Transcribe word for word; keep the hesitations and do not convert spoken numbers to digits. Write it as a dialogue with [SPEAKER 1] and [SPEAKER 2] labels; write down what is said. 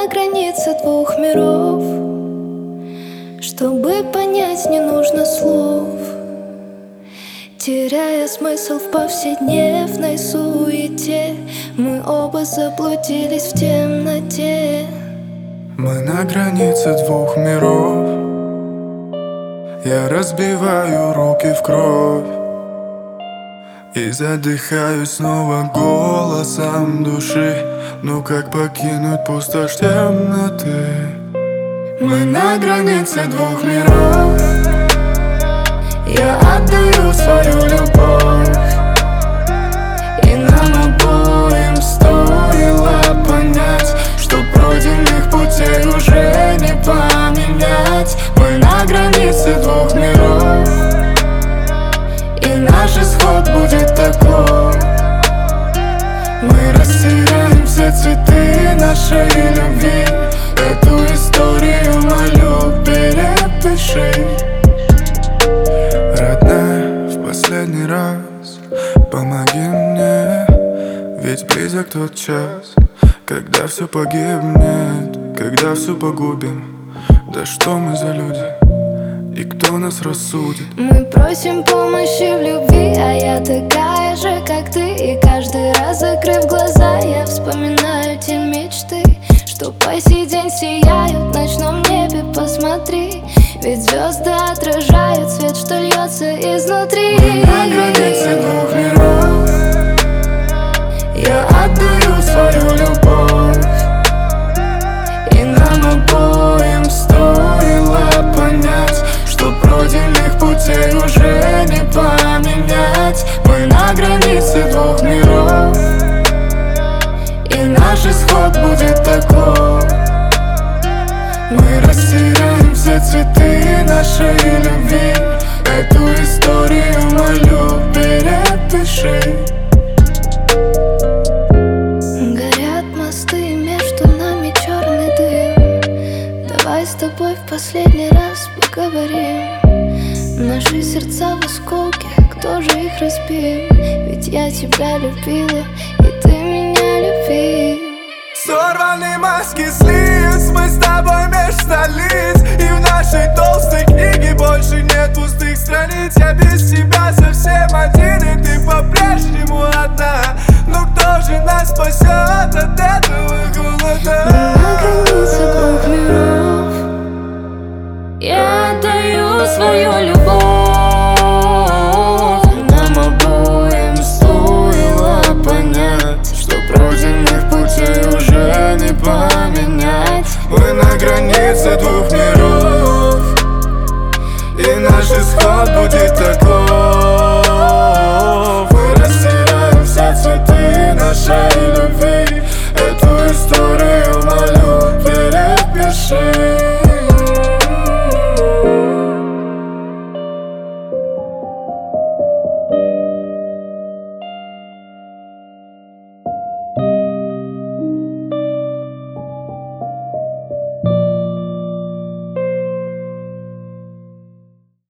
[SPEAKER 1] на границе двух миров. Чтобы понять, не нужно слов. Теряя смысл в повседневной суете, мы оба заблудились в темноте.
[SPEAKER 2] Мы на границе двух миров. Я разбиваю руки в кровь и задыхаюсь снова голосом души. Ну как покинуть пустошь темноты? Мы на границе двух миров. Я отдаю свою любовь, и нам обоим стоило понять, что пройденных путей уже не поменять. Мы на границе двух миров, и наш исход будет такой. Мы растеряем все цветы нашей любви. Эту историю молю, перепиши. Родная, в последний раз помоги мне, ведь близок тот час, когда все погибнет, когда все погубим. Да что мы за люди, и кто нас рассудит?
[SPEAKER 1] Мы просим помощи в любви, а я такая же, как ты. И каждый раз, закрыв глаза, я вспоминаю те мечты, что по сей день сияют в ночном небе. Посмотри, ведь звезды отражают свет, что льется изнутри.
[SPEAKER 2] Мы на границе двух миров. Я отдаю свою любовь, и нам обоим стоило понять, что пройденных путей уже не поменять. Мы на границе двух миров, и наш исход будет такой. Мы растеряем все цветы нашей любви. Эту историю молю, перепиши.
[SPEAKER 1] Горят мосты, между нами черный дым. Давай с тобой в последний раз поговорим. Наши сердца в осколке, кто же их разбил? Ведь я тебя любила, и ты меня любил.
[SPEAKER 2] Сорваны маски с лиц, мы с тобой меж столиц. И в нашей толстой книге больше нет пустых страниц. Я без тебя совсем один, и ты по-прежнему одна. Ну кто же нас спасет от этого голода?
[SPEAKER 1] На границе двух миров я отдаю свою любовь. Нам обоим стоило понять, что пройденных путей уже не поменять.
[SPEAKER 2] Мы на границе двух